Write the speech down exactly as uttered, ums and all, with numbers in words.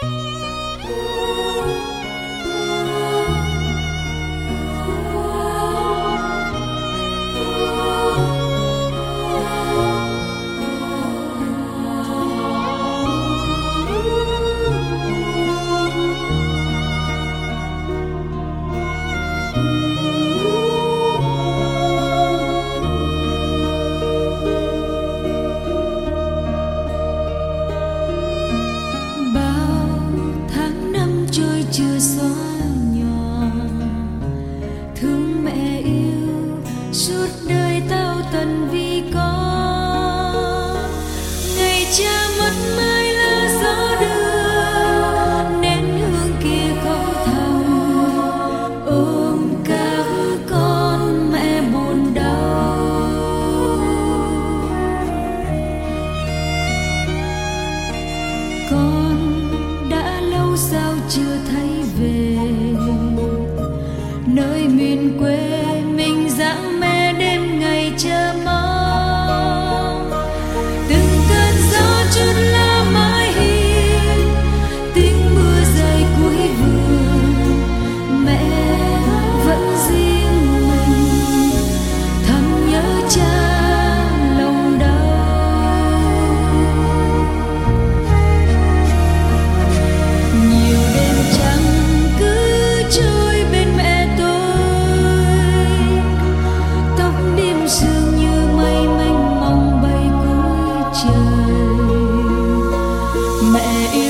chưa xóa nhòa thương mẹ yêu suốt đời tao tận vì con. Ngày cha mất mai là gió đưa nén hương kia khóc thầm ôm cả con mẹ buồn đau. Con đã lâu sao chưa thấy về nơi miền quê mình dáng mẹ đêm ngày chờ mong. Từng cơn gió chút lá mãi hiu tiếng mưa rơi cuối vườn mẹ vẫn riêng mình thầm nhớ cha lòng đau. Nhiều đêm trắng cứ trôi bên mẹ tôi, tóc đêm sương như mây mênh mông bay cuối trời. Mẹ